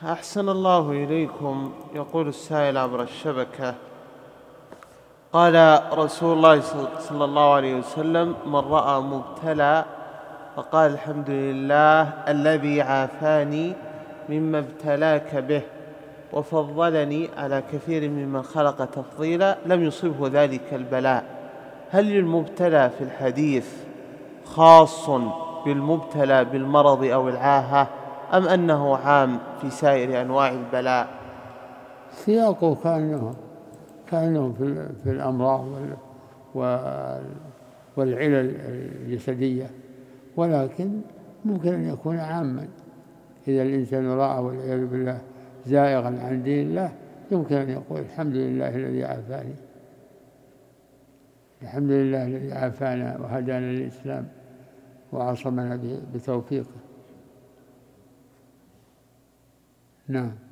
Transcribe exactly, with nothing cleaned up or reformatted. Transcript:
أحسن الله إليكم. يقول السائل عبر الشبكة: قال رسول الله صلى الله عليه وسلم: من رأى مبتلى فقال الحمد لله الذي عافاني مما ابتلاك به وفضلني على كثير ممن خلق تفضيلا لم يصبه ذلك البلاء، هل المبتلى في الحديث خاص بالمبتلى بالمرض أو العاهة أم أنه عام في سائر أنواع البلاء؟ سياقه كأنه كأنه في الأمراض والعلل الجسدية، ولكن ممكن أن يكون عاما. إذا الإنسان رأى والعياذ بالله زائغا عن دين الله يمكن أن يقول الحمد لله الذي عافاني، الحمد لله الذي عافانا وهدانا للإسلام وعصمنا بتوفيقه. نعم.